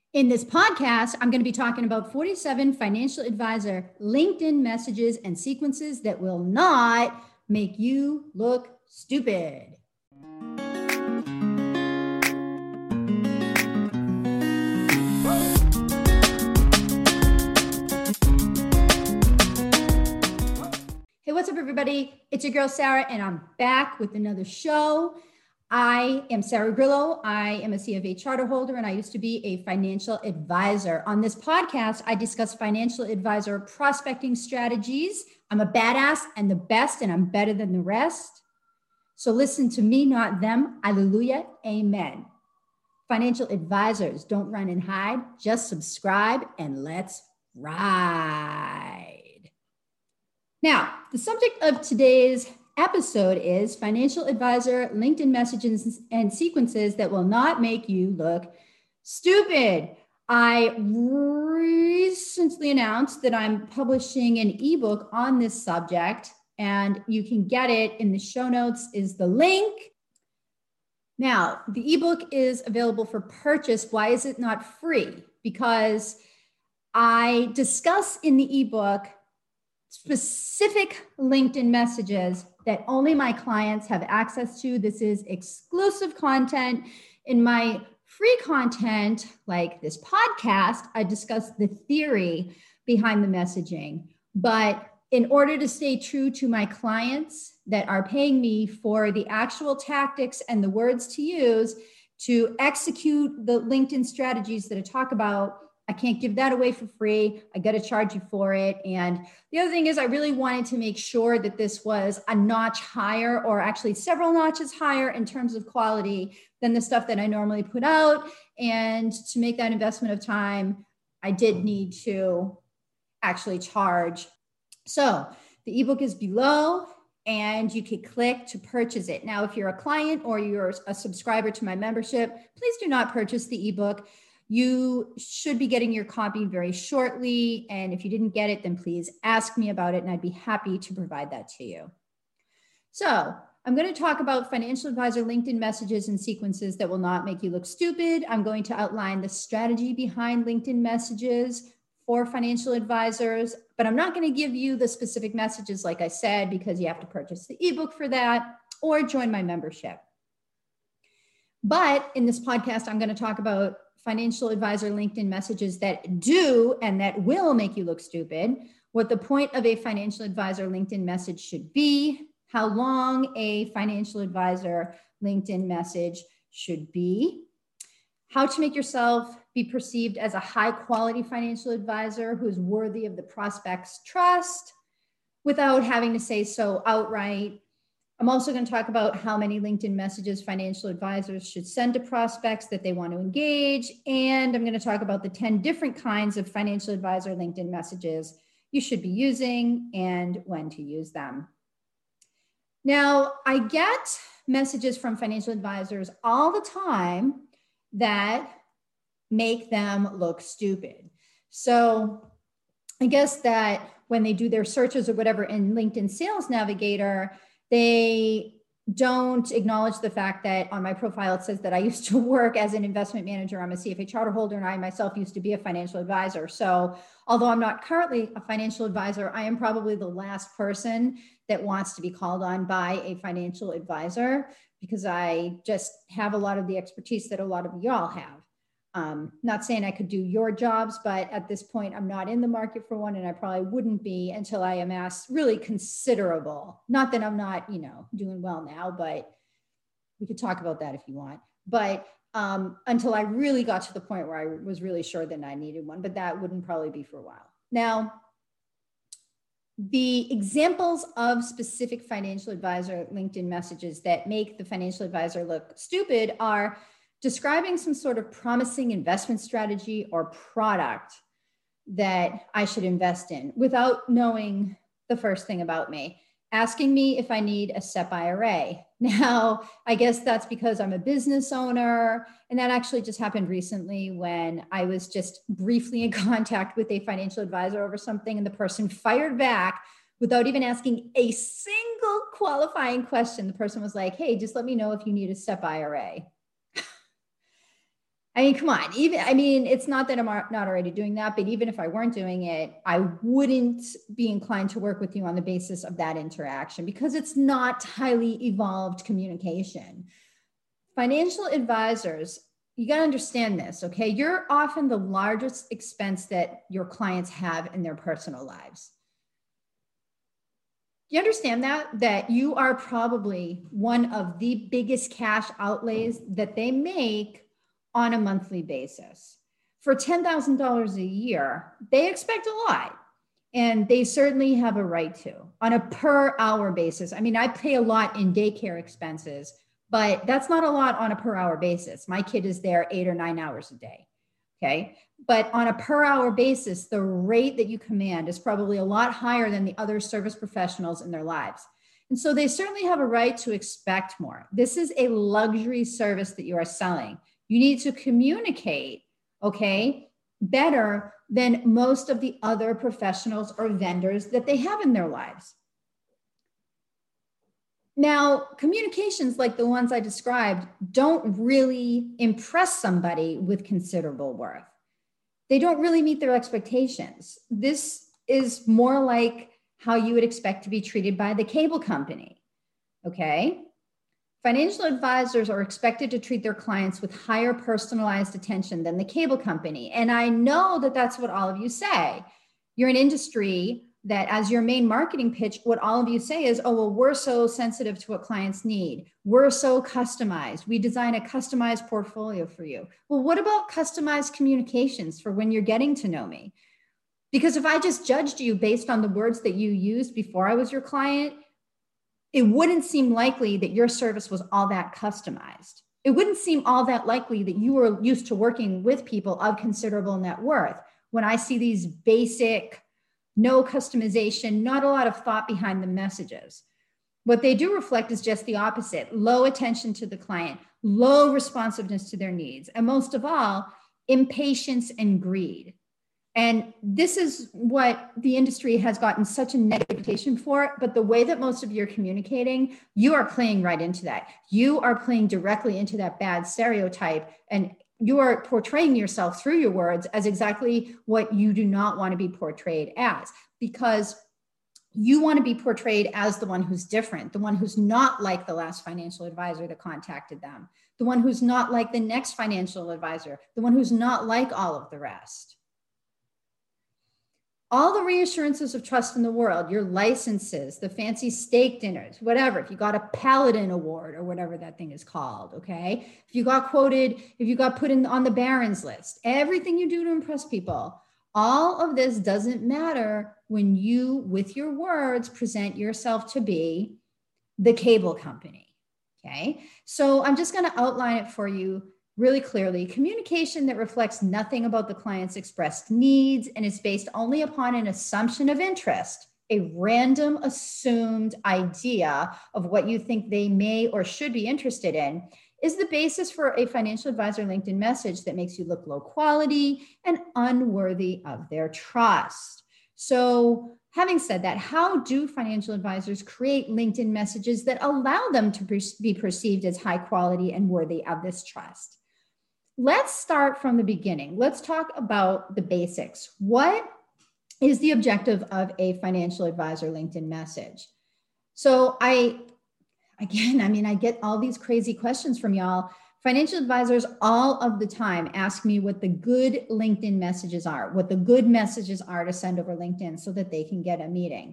In this podcast, I'm going to be talking about 47 financial advisor LinkedIn messages and sequences that will not make you look stupid. Hey, what's up, everybody? It's your girl, Sarah, and I'm back with another show. I am Sarah Grillo. I am a CFA charter holder, and I used to be a financial advisor. On this podcast, I discuss financial advisor prospecting strategies. I'm a badass and the best, and I'm better than the rest. So listen to me, not them. Hallelujah. Amen. Financial advisors, don't run and hide. Just subscribe and let's ride. Now, the subject of today's episode is financial advisor LinkedIn messages and sequences that will not make you look stupid. I recently announced that I'm publishing an ebook on this subject, and you can get it in the show notes is the link. Now, the ebook is available for purchase. Why is it not free? Because I discuss in the ebook specific LinkedIn messages that only my clients have access to. This is exclusive content. In my free content, like this podcast, I discuss the theory behind the messaging. But in order to stay true to my clients that are paying me for the actual tactics and the words to use to execute the LinkedIn strategies that I talk about, I can't give that away for free. I got to charge you for it. And the other thing is I really wanted to make sure that this was a notch higher, or actually several notches higher in terms of quality than the stuff that I normally put out. And to make that investment of time, I did need to actually charge. So the ebook is below and you can click to purchase it. Now, if you're a client or you're a subscriber to my membership, please do not purchase the ebook. You should be getting your copy very shortly. And if you didn't get it, then please ask me about it and I'd be happy to provide that to you. So I'm going to talk about financial advisor LinkedIn messages and sequences that will not make you look stupid. I'm going to outline the strategy behind LinkedIn messages for financial advisors, but I'm not going to give you the specific messages, like I said, because you have to purchase the ebook for that or join my membership. But in this podcast, I'm going to talk about financial advisor LinkedIn messages that do and that will make you look stupid, what the point of a financial advisor LinkedIn message should be, how long a financial advisor LinkedIn message should be, how to make yourself be perceived as a high quality financial advisor who is worthy of the prospect's trust without having to say so outright. I'm also going to talk about how many LinkedIn messages financial advisors should send to prospects that they want to engage. And I'm going to talk about the 10 different kinds of financial advisor LinkedIn messages you should be using and when to use them. Now, I get messages from financial advisors all the time that make them look stupid. So I guess that when they do their searches or whatever in LinkedIn Sales Navigator, they don't acknowledge the fact that on my profile, it says that I used to work as an investment manager. I'm a CFA charter holder, and I myself used to be a financial advisor. So although I'm not currently a financial advisor, I am probably the last person that wants to be called on by a financial advisor because I just have a lot of the expertise that a lot of y'all have. Not saying I could do your jobs, but at this point, I'm not in the market for one, and I probably wouldn't be until I amass really considerable. Not that I'm not, doing well now, but we could talk about that if you want. But until I really got to the point where I was really sure that I needed one, but that wouldn't probably be for a while. Now, the examples of specific financial advisor LinkedIn messages that make the financial advisor look stupid are describing some sort of promising investment strategy or product that I should invest in without knowing the first thing about me, asking me if I need a SEP IRA. Now, I guess that's because I'm a business owner, and that actually just happened recently when I was just briefly in contact with a financial advisor over something, and the person fired back without even asking a single qualifying question. The person was like, hey, just let me know if you need a SEP IRA. I mean, come on, it's not that I'm not already doing that, but even if I weren't doing it, I wouldn't be inclined to work with you on the basis of that interaction because it's not highly evolved communication. Financial advisors, you got to understand this, okay? You're often the largest expense that your clients have in their personal lives. You understand that you are probably one of the biggest cash outlays that they make on a monthly basis. For $10,000 a year, they expect a lot. And they certainly have a right to on a per hour basis. I mean, I pay a lot in daycare expenses, but that's not a lot on a per hour basis. My kid is there 8 or 9 hours a day. Okay. But on a per hour basis, the rate that you command is probably a lot higher than the other service professionals in their lives. And so they certainly have a right to expect more. This is a luxury service that you are selling. You need to communicate, okay, better than most of the other professionals or vendors that they have in their lives. Now, communications like the ones I described don't really impress somebody with considerable worth. They don't really meet their expectations. This is more like how you would expect to be treated by the cable company, okay? Financial advisors are expected to treat their clients with higher personalized attention than the cable company. And I know that that's what all of you say. You're an industry that as your main marketing pitch, what all of you say is, oh, well, we're so sensitive to what clients need. We're so customized. We design a customized portfolio for you. Well, what about customized communications for when you're getting to know me? Because if I just judged you based on the words that you used before I was your client, it wouldn't seem likely that your service was all that customized. It wouldn't seem all that likely that you were used to working with people of considerable net worth. When I see these basic, no customization, not a lot of thought behind the messages. What they do reflect is just the opposite: low attention to the client, low responsiveness to their needs, and most of all, impatience and greed. And this is what the industry has gotten such a negative reputation for. But the way that most of you are communicating, you are playing right into that. You are playing directly into that bad stereotype, and you are portraying yourself through your words as exactly what you do not want to be portrayed as, because you want to be portrayed as the one who's different, the one who's not like the last financial advisor that contacted them, the one who's not like the next financial advisor, the one who's not like all of the rest. All the reassurances of trust in the world, your licenses, the fancy steak dinners, whatever, if you got a Paladin Award or whatever that thing is called, okay? If you got quoted, if you got put in on the Barron's list, everything you do to impress people, all of this doesn't matter when you, with your words, present yourself to be the cable company, okay? So I'm just gonna outline it for you really clearly. Communication that reflects nothing about the client's expressed needs and is based only upon an assumption of interest, a random assumed idea of what you think they may or should be interested in, is the basis for a financial advisor LinkedIn message that makes you look low quality and unworthy of their trust. So having said that, how do financial advisors create LinkedIn messages that allow them to be perceived as high quality and worthy of this trust? Let's start from the beginning. Let's talk about the basics. What is the objective of a financial advisor LinkedIn message? So I get all these crazy questions from y'all. Financial advisors all of the time ask me what the good LinkedIn messages are, what the good messages are to send over LinkedIn so that they can get a meeting.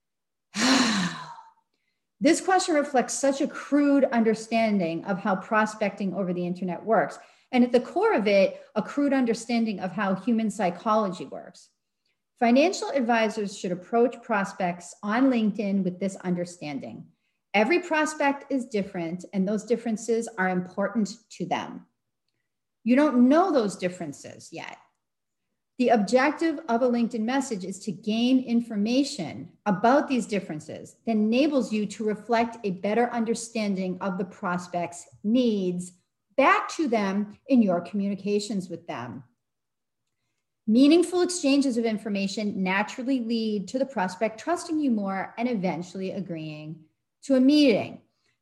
This question reflects such a crude understanding of how prospecting over the internet works. And at the core of it, a crude understanding of how human psychology works. Financial advisors should approach prospects on LinkedIn with this understanding. Every prospect is different, and those differences are important to them. You don't know those differences yet. The objective of a LinkedIn message is to gain information about these differences that enables you to reflect a better understanding of the prospect's needs back to them in your communications with them. Meaningful exchanges of information naturally lead to the prospect trusting you more and eventually agreeing to a meeting.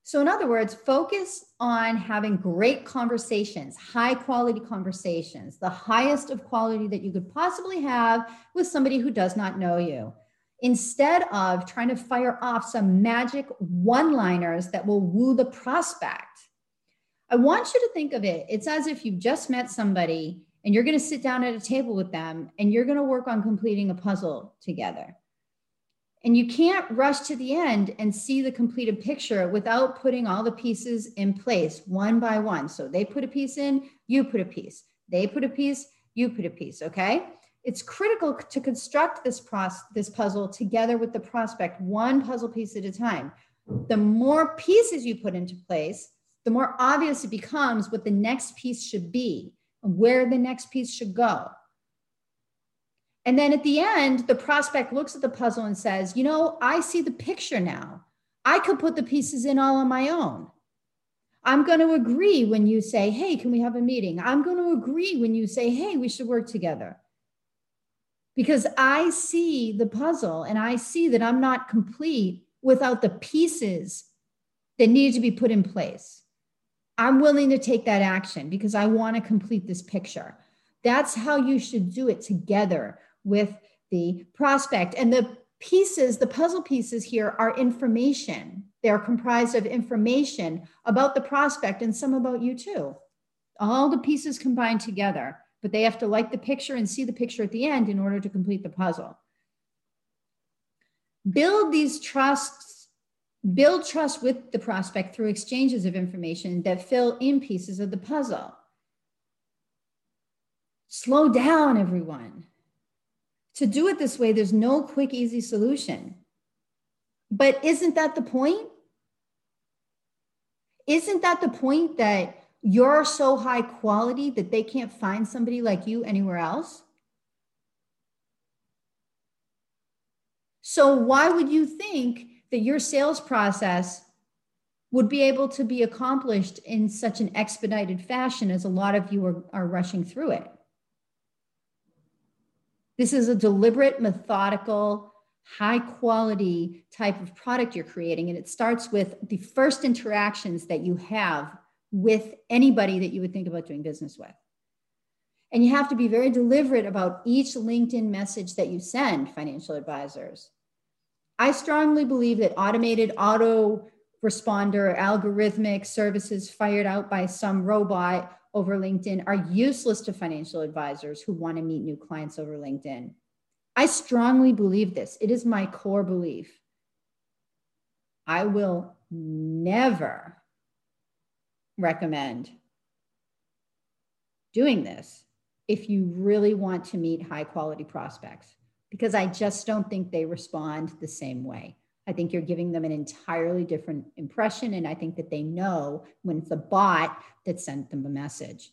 So in other words, focus on having great conversations, high quality conversations, the highest of quality that you could possibly have with somebody who does not know you, instead of trying to fire off some magic one-liners that will woo the prospect. I want you to think of it. It's as if you've just met somebody and you're going to sit down at a table with them and you're going to work on completing a puzzle together. And you can't rush to the end and see the completed picture without putting all the pieces in place one by one. So they put a piece in, you put a piece. They put a piece, you put a piece, okay? It's critical to construct this puzzle together with the prospect, one puzzle piece at a time. The more pieces you put into place, the more obvious it becomes what the next piece should be, where the next piece should go. And then at the end, the prospect looks at the puzzle and says, you know, I see the picture now. I could put the pieces in all on my own. I'm going to agree when you say, hey, can we have a meeting? I'm going to agree when you say, hey, we should work together. Because I see the puzzle and I see that I'm not complete without the pieces that need to be put in place. I'm willing to take that action because I want to complete this picture. That's how you should do it together with the prospect. And the pieces, the puzzle pieces here are information. They're comprised of information about the prospect and some about you too. All the pieces combined together, but they have to like the picture and see the picture at the end in order to complete the puzzle. Build trust with the prospect through exchanges of information that fill in pieces of the puzzle. Slow down, everyone. To do it this way, there's no quick, easy solution. But isn't that the point? Isn't that the point, that you're so high quality that they can't find somebody like you anywhere else? So why would you think that your sales process would be able to be accomplished in such an expedited fashion as a lot of you are rushing through it? This is a deliberate, methodical, high quality type of product you're creating. And it starts with the first interactions that you have with anybody that you would think about doing business with. And you have to be very deliberate about each LinkedIn message that you send, financial advisors. I strongly believe that automated autoresponder algorithmic services fired out by some robot over LinkedIn are useless to financial advisors who want to meet new clients over LinkedIn. I strongly believe this. It is my core belief. I will never recommend doing this if you really want to meet high quality prospects, because I just don't think they respond the same way. I think you're giving them an entirely different impression, and I think that they know when it's a bot that sent them a message.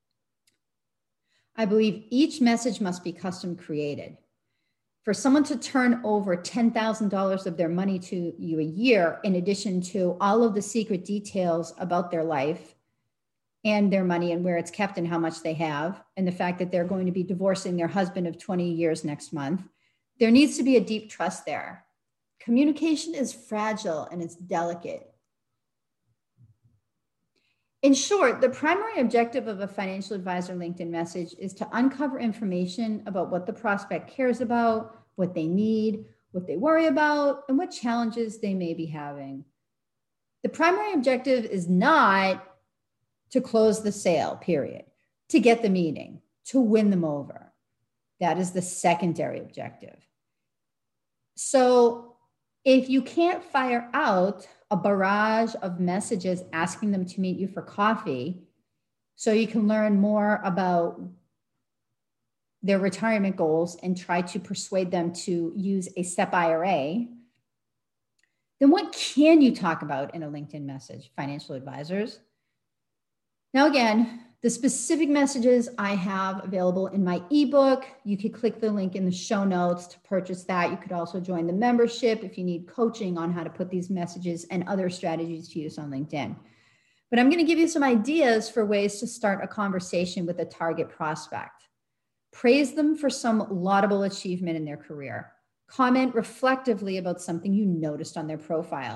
I believe each message must be custom created. For someone to turn over $10,000 of their money to you a year, in addition to all of the secret details about their life and their money and where it's kept and how much they have, and the fact that they're going to be divorcing their husband of 20 years next month, there needs to be a deep trust there. Communication is fragile and it's delicate. In short, the primary objective of a financial advisor LinkedIn message is to uncover information about what the prospect cares about, what they need, what they worry about, and what challenges they may be having. The primary objective is not to close the sale, period, to get the meeting, to win them over. That is the secondary objective. So if you can't fire out a barrage of messages asking them to meet you for coffee so you can learn more about their retirement goals and try to persuade them to use a SEP IRA, then what can you talk about in a LinkedIn message, financial advisors? Now, again, the specific messages I have available in my ebook. You could click the link in the show notes to purchase that. You could also join the membership if you need coaching on how to put these messages and other strategies to use on LinkedIn. But I'm going to give you some ideas for ways to start a conversation with a target prospect. Praise them for some laudable achievement in their career. Comment reflectively about something you noticed on their profile.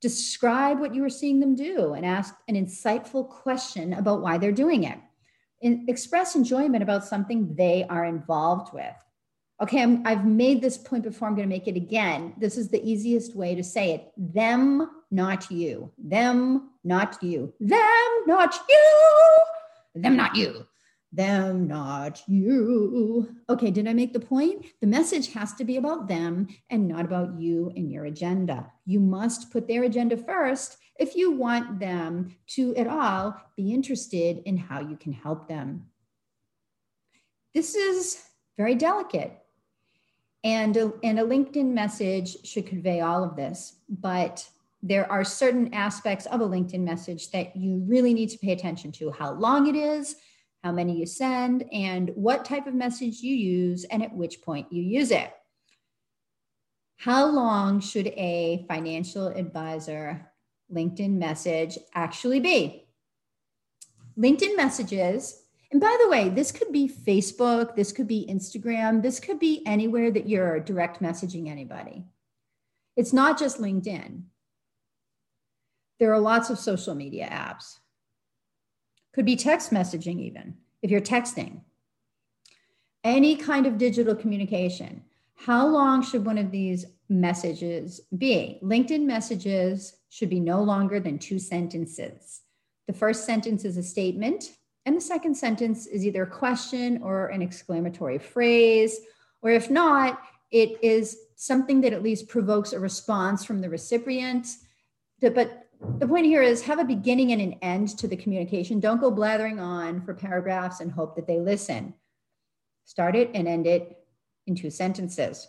Describe what you are seeing them do and ask an insightful question about why they're doing it. And express enjoyment about something they are involved with. Okay, I've made this point before, I'm going to make it again. This is the easiest way to say it. Them, not you. Them, not you. Them, not you. Them, not you. Them, not you. Okay, did I make the point? The message has to be about them and not about you and your agenda. You must put their agenda first if you want them to at all be interested in how you can help them. This is very delicate. And a LinkedIn message should convey all of this, but there are certain aspects of a LinkedIn message that you really need to pay attention to: how long it is, how many you send, and what type of message you use and at which point you use it. How long should a financial advisor LinkedIn message actually be? LinkedIn messages, and by the way, this could be Facebook, this could be Instagram, this could be anywhere that you're direct messaging anybody. It's not just LinkedIn. There are lots of social media apps. Could be text messaging even, if you're texting. Any kind of digital communication. How long should one of these messages be? LinkedIn messages should be no longer than 2 sentences. The first sentence is a statement, and the second sentence is either a question or an exclamatory phrase, or if not, it is something that at least provokes a response from the recipient. But the point here is have a beginning and an end to the communication. Don't go blathering on for paragraphs and hope that they listen. Start it and end it in 2 sentences.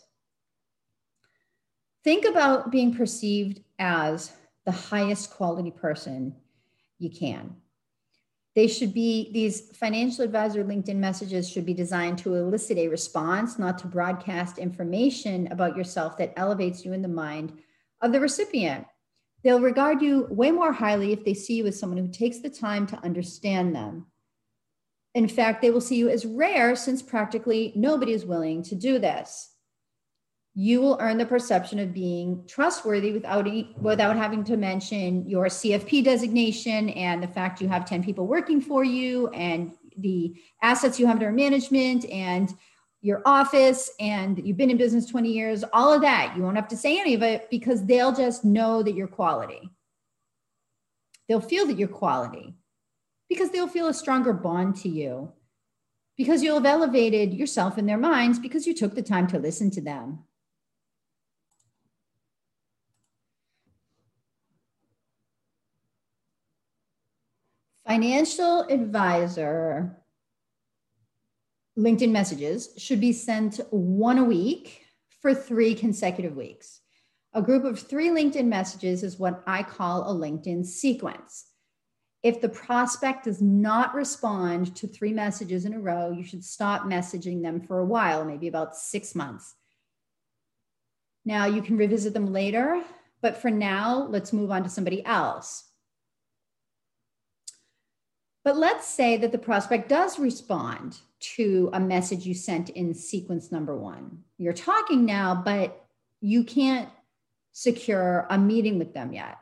Think about being perceived as the highest quality person you can. These financial advisor LinkedIn messages should be designed to elicit a response, not to broadcast information about yourself that elevates you in the mind of the recipient. They'll regard you way more highly if they see you as someone who takes the time to understand them. In fact, they will see you as rare since practically nobody is willing to do this. You will earn the perception of being trustworthy without having to mention your CFP designation and the fact you have 10 people working for you and the assets you have under management and your office and you've been in business 20 years, all of that. You won't have to say any of it because they'll just know that you're quality. They'll feel that you're quality because they'll feel a stronger bond to you because you'll have elevated yourself in their minds because you took the time to listen to them. Financial advisor LinkedIn messages should be sent 1 a week for 3 consecutive weeks. A group of 3 LinkedIn messages is what I call a LinkedIn sequence. If the prospect does not respond to 3 messages in a row, you should stop messaging them for a while, maybe about 6 months. Now you can revisit them later, but for now, let's move on to somebody else. But let's say that the prospect does respond to a message you sent in sequence number 1. You're talking now, but you can't secure a meeting with them yet.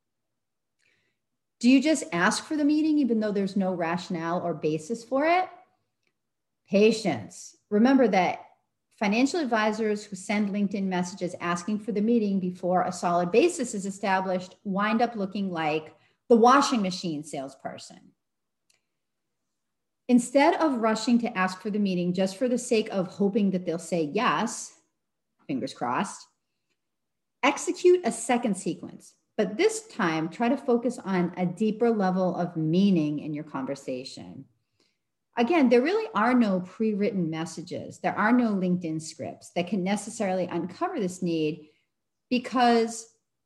Do you just ask for the meeting even though there's no rationale or basis for it? Patience. Remember that financial advisors who send LinkedIn messages asking for the meeting before a solid basis is established wind up looking like the washing machine salesperson. Instead of rushing to ask for the meeting just for the sake of hoping that they'll say yes, fingers crossed, execute a second sequence. But this time, try to focus on a deeper level of meaning in your conversation. Again, there really are no pre-written messages. There are no LinkedIn scripts that can necessarily uncover this need because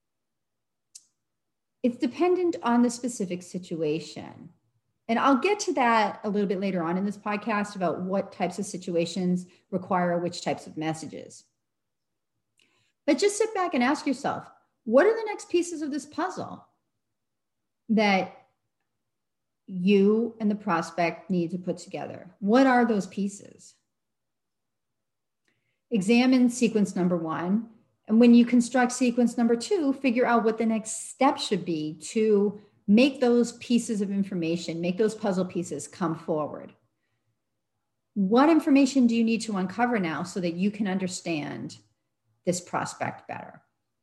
it's dependent on the specific situation. And I'll get to that a little bit later on in this podcast about what types of situations require which types of messages. But just sit back and ask yourself, what are the next pieces of this puzzle that you and the prospect need to put together? What are those pieces? Examine sequence number 1 And when you construct sequence number 2, figure out what the next step should be to make those pieces of information, make those puzzle pieces come forward. What information do you need to uncover now so that you can understand this prospect better?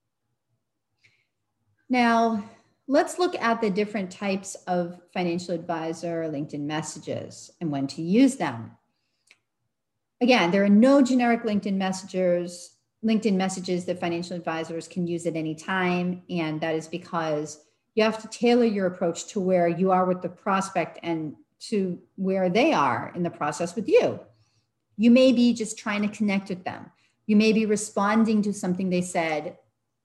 Now, let's look at the different types of financial advisor LinkedIn messages and when to use them. Again, there are no generic LinkedIn messages that financial advisors can use at any time. And that is because you have to tailor your approach to where you are with the prospect and to where they are in the process with you. You may be just trying to connect with them. You may be responding to something they said,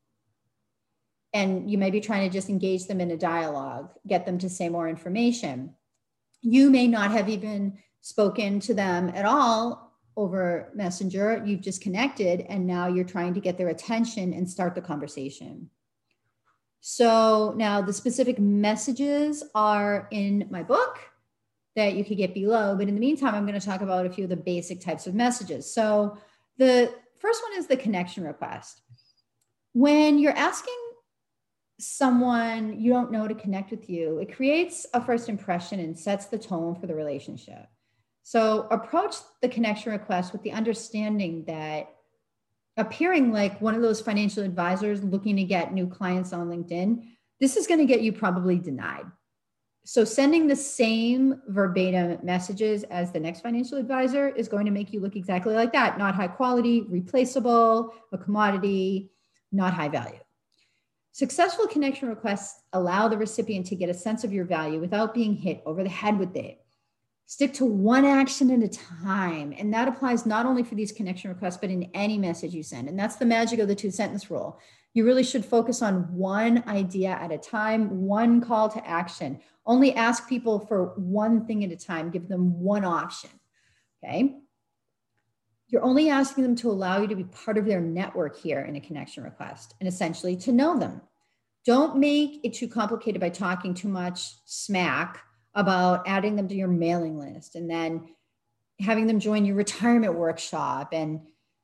and you may be trying to just engage them in a dialogue, get them to say more information. You may not have even spoken to them at all over Messenger. You've just connected, and now you're trying to get their attention and start the conversation. So now the specific messages are in my book that you could get below. But in the meantime, I'm going to talk about a few of the basic types of messages. So the first one is the connection request. When you're asking someone you don't know to connect with you, it creates a first impression and sets the tone for the relationship. So approach the connection request with the understanding that appearing like one of those financial advisors looking to get new clients on LinkedIn, this is going to get you probably denied. So sending the same verbatim messages as the next financial advisor is going to make you look exactly like that. Not high quality, replaceable, a commodity, not high value. Successful connection requests allow the recipient to get a sense of your value without being hit over the head with it. Stick to one action at a time. And that applies not only for these connection requests, but in any message you send. And that's the magic of the 2-sentence rule. You really should focus on one idea at a time, one call to action. Only ask people for one thing at a time. Give them one option, okay? You're only asking them to allow you to be part of their network here in a connection request and essentially to know them. Don't make it too complicated by talking too much smack about adding them to your mailing list and then having them join your retirement workshop and,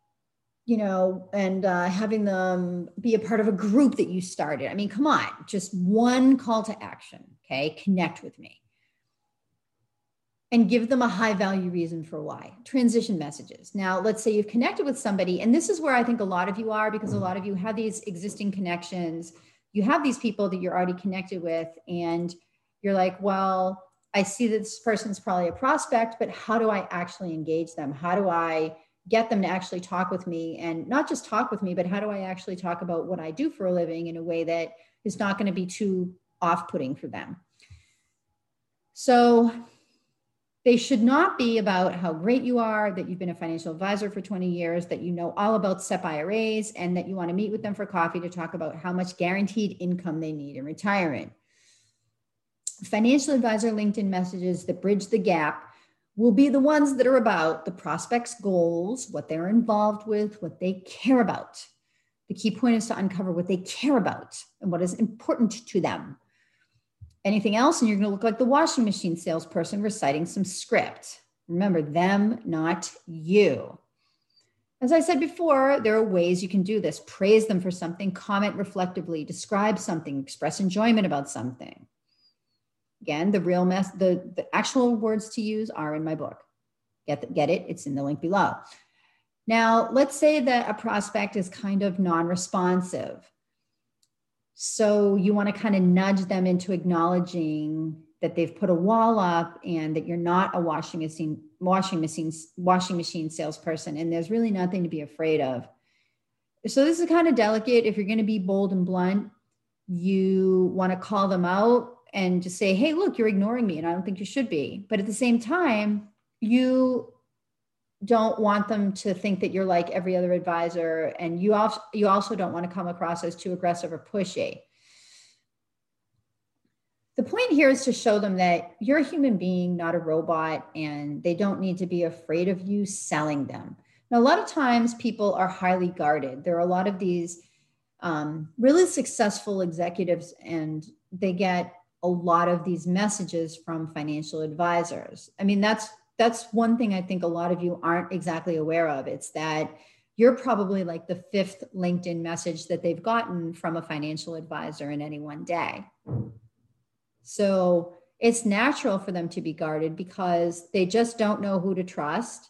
having them be a part of a group that you started. I mean, come on, just one call to action, okay? Connect with me. And give them a high value reason for why. Transition messages. Now, let's say you've connected with somebody, and this is where I think a lot of you are, because a lot of you have these existing connections. You have these people that you're already connected with, and you're like, well, I see that this person's probably a prospect, but how do I actually engage them? How do I get them to actually talk with me? And not just talk with me, but how do I actually talk about what I do for a living in a way that is not going to be too off-putting for them? So they should not be about how great you are, that you've been a financial advisor for 20 years, that you know all about SEP IRAs, and that you want to meet with them for coffee to talk about how much guaranteed income they need in retirement. Financial advisor LinkedIn messages that bridge the gap will be the ones that are about the prospect's goals, what they're involved with, what they care about. The key point is to uncover what they care about and what is important to them. Anything else, and you're going to look like the washing machine salesperson reciting some script. Remember, them, not you. As I said before, there are ways you can do this. Praise them for something, comment reflectively, describe something, express enjoyment about something. Again, the actual words to use are in my book. Get it? It's in the link below. Now, let's say that a prospect is kind of non-responsive. So you want to kind of nudge them into acknowledging that they've put a wall up and that you're not a washing machine salesperson, and there's really nothing to be afraid of. So this is kind of delicate. If you're going to be bold and blunt, you want to call them out and just say, hey, look, you're ignoring me and I don't think you should be. But at the same time, you don't want them to think that you're like every other advisor, and you also don't want to come across as too aggressive or pushy. The point here is to show them that you're a human being, not a robot, and they don't need to be afraid of you selling them. Now, a lot of times people are highly guarded. There are a lot of these really successful executives, and they get a lot of these messages from financial advisors. I mean, that's one thing I think a lot of you aren't exactly aware of. It's that you're probably like the fifth LinkedIn message that they've gotten from a financial advisor in any one day. So it's natural for them to be guarded because they just don't know who to trust.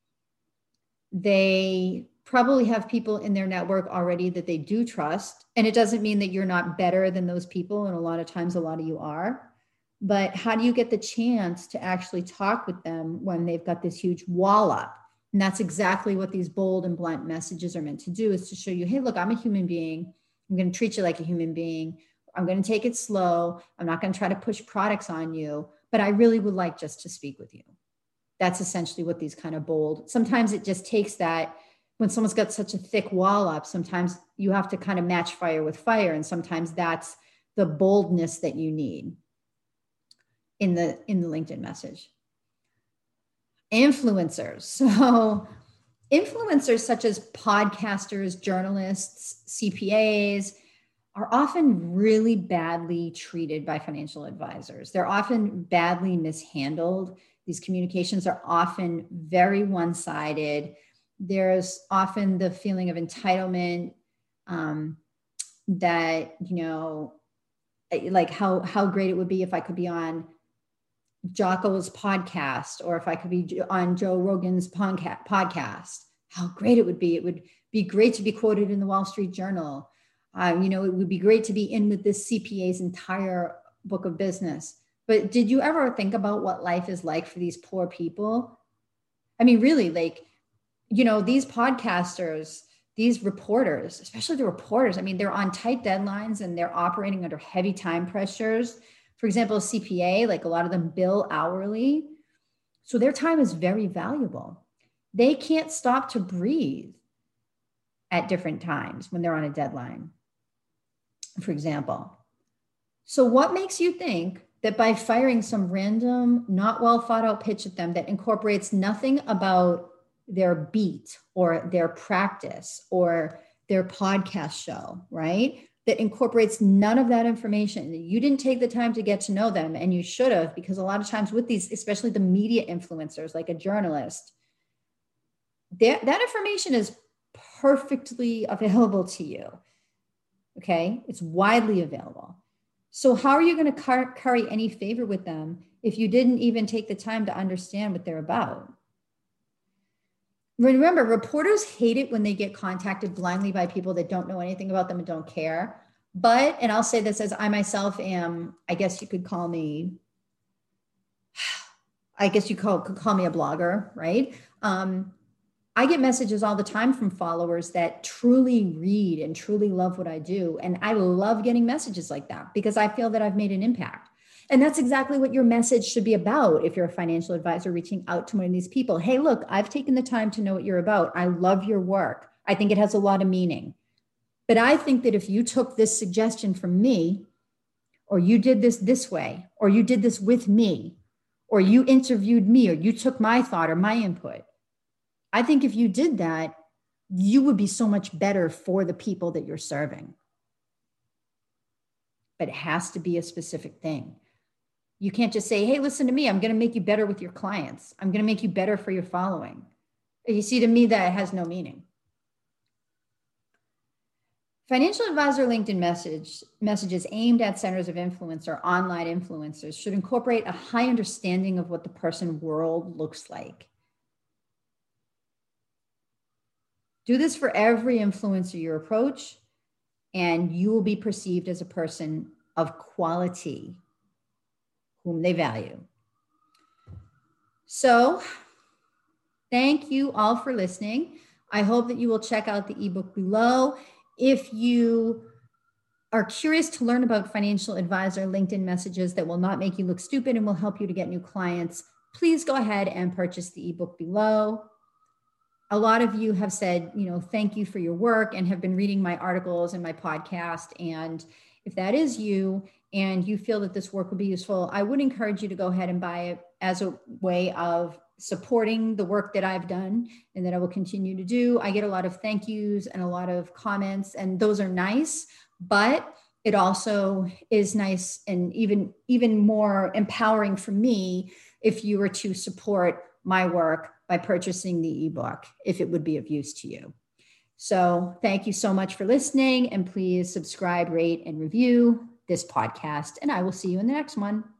They probably have people in their network already that they do trust. And it doesn't mean that you're not better than those people. And a lot of times, a lot of you are. But how do you get the chance to actually talk with them when they've got this huge wall up? And that's exactly what these bold and blunt messages are meant to do, is to show you, hey, look, I'm a human being. I'm going to treat you like a human being. I'm going to take it slow. I'm not going to try to push products on you, but I really would like just to speak with you. That's essentially what these kind of bold, sometimes it just takes that when someone's got such a thick wall up, sometimes you have to kind of match fire with fire. And sometimes that's the boldness that you need in the LinkedIn message. Influencers. So influencers such as podcasters, journalists, CPAs are often really badly treated by financial advisors. They're often badly mishandled. These communications are often very one-sided. There's often the feeling of entitlement that, like how great it would be if I could be on Jocko's podcast, or if I could be on Joe Rogan's podcast. How great it would be. It would be great to be quoted in the Wall Street Journal. It would be great to be in with this CPA's entire book of business. But did you ever think about what life is like for these poor people? I mean, really, these podcasters, these reporters, especially the reporters, I mean, they're on tight deadlines and they're operating under heavy time pressures. For example, a CPA, like a lot of them bill hourly. So their time is very valuable. They can't stop to breathe at different times when they're on a deadline, for example. So what makes you think that by firing some random, not well thought out pitch at them that incorporates nothing about their beat or their practice or their podcast show, right? That incorporates none of that information. You didn't take the time to get to know them, and you should have, because a lot of times with these, especially the media influencers, like a journalist, that information is perfectly available to you. Okay, it's widely available. So how are you going to curry any favor with them if you didn't even take the time to understand what they're about? Remember, reporters hate it when they get contacted blindly by people that don't know anything about them and don't care. But, and I'll say this as I myself am, I guess you could call me, could call me a blogger, right? I get messages all the time from followers that truly read and truly love what I do. And I love getting messages like that because I feel that I've made an impact. And that's exactly what your message should be about if you're a financial advisor reaching out to one of these people. Hey, look, I've taken the time to know what you're about. I love your work. I think it has a lot of meaning. But I think that if you took this suggestion from me, or you did this way, or you did this with me, or you interviewed me, or you took my thought or my input, I think if you did that, you would be so much better for the people that you're serving. But it has to be a specific thing. You can't just say, hey, listen to me. I'm going to make you better with your clients. I'm going to make you better for your following. You see, to me, that has no meaning. Financial advisor LinkedIn messages aimed at centers of influence or online influencers should incorporate a high understanding of what the person world looks like. Do this for every influencer you approach, and you will be perceived as a person of quality whom they value. So, thank you all for listening. I hope that you will check out the ebook below. If you are curious to learn about financial advisor LinkedIn messages that will not make you look stupid and will help you to get new clients, please go ahead and purchase the ebook below. A lot of you have said, thank you for your work and have been reading my articles and my podcast. And if that is you and you feel that this work would be useful, I would encourage you to go ahead and buy it as a way of supporting the work that I've done and that I will continue to do. I get a lot of thank yous and a lot of comments, and those are nice, but it also is nice and even more empowering for me if you were to support my work by purchasing the ebook, if it would be of use to you. So thank you so much for listening, and please subscribe, rate, and review this podcast, and I will see you in the next one.